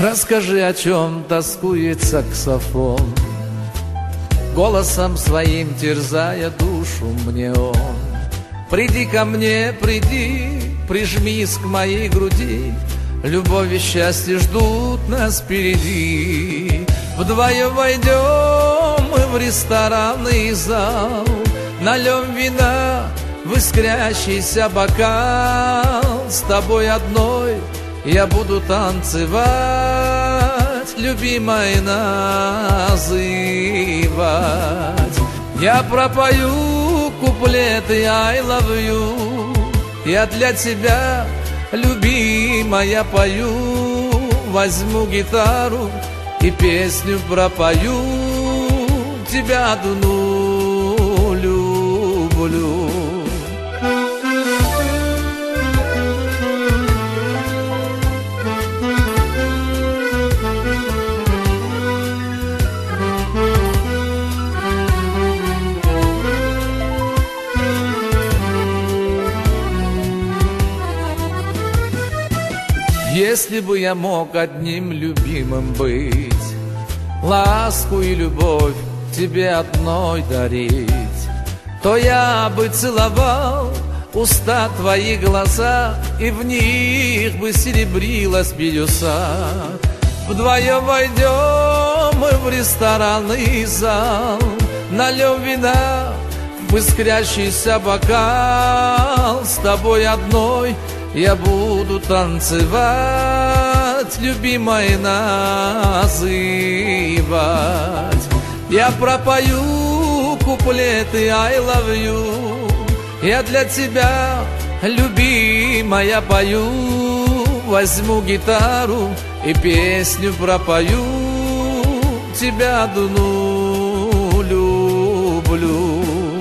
Расскажи, о чем тоскует саксофон, голосом своим терзая душу мне он. Приди ко мне, приди, прижмись к моей груди, любовь и счастье ждут нас впереди. Вдвоем войдем мы в ресторанный зал, нальем вина в искрящийся бокал. С тобой одной я буду танцевать, любимой называть. Я пропою куплеты I love you, я для тебя, любимая, пою. Возьму гитару и песню пропою, тебя одну люблю. Если бы я мог одним любимым быть, ласку и любовь тебе одной дарить, то я бы целовал уста твои, глаза, и в них бы серебрилась бирюса. Вдвоем войдем мы в ресторанный зал, нальем вина в искрящийся бокал. С тобой одной я буду танцевать, любимой называть. Я пропою куплеты I love you, я для тебя, любимая, пою. Возьму гитару и песню пропою, тебя одну люблю.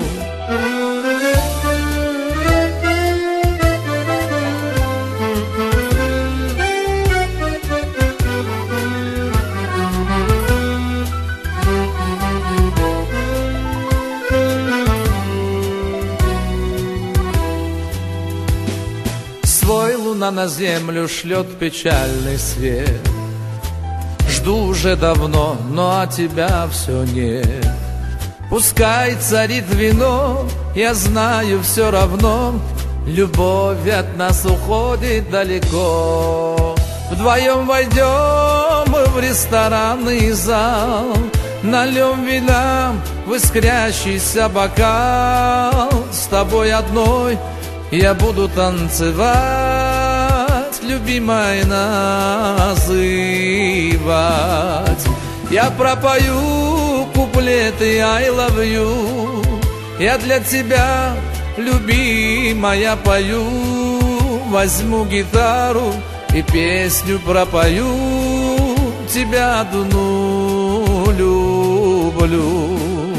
Свой луна на землю шлет печальный свет. Жду уже давно, но от тебя все нет. Пускай царит вино, я знаю все равно, любовь от нас уходит далеко. Вдвоем войдем мы в ресторанный зал, нальем вина в искрящийся бокал. С тобой одной я буду танцевать, любимой называть. Я пропою куплеты I love you, я для тебя, любимая, пою. Возьму гитару и песню пропою, тебя одну люблю.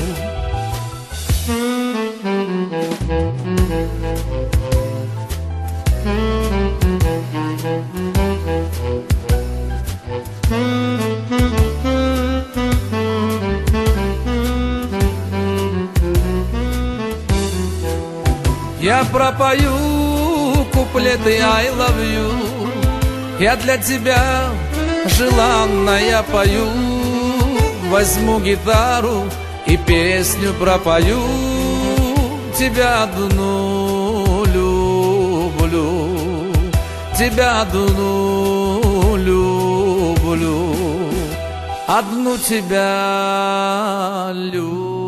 Я пропою куплеты I love you, я для тебя, желанная, пою. Возьму гитару и песню пропою, тебя одну люблю, тебя одну люблю, одну тебя люблю.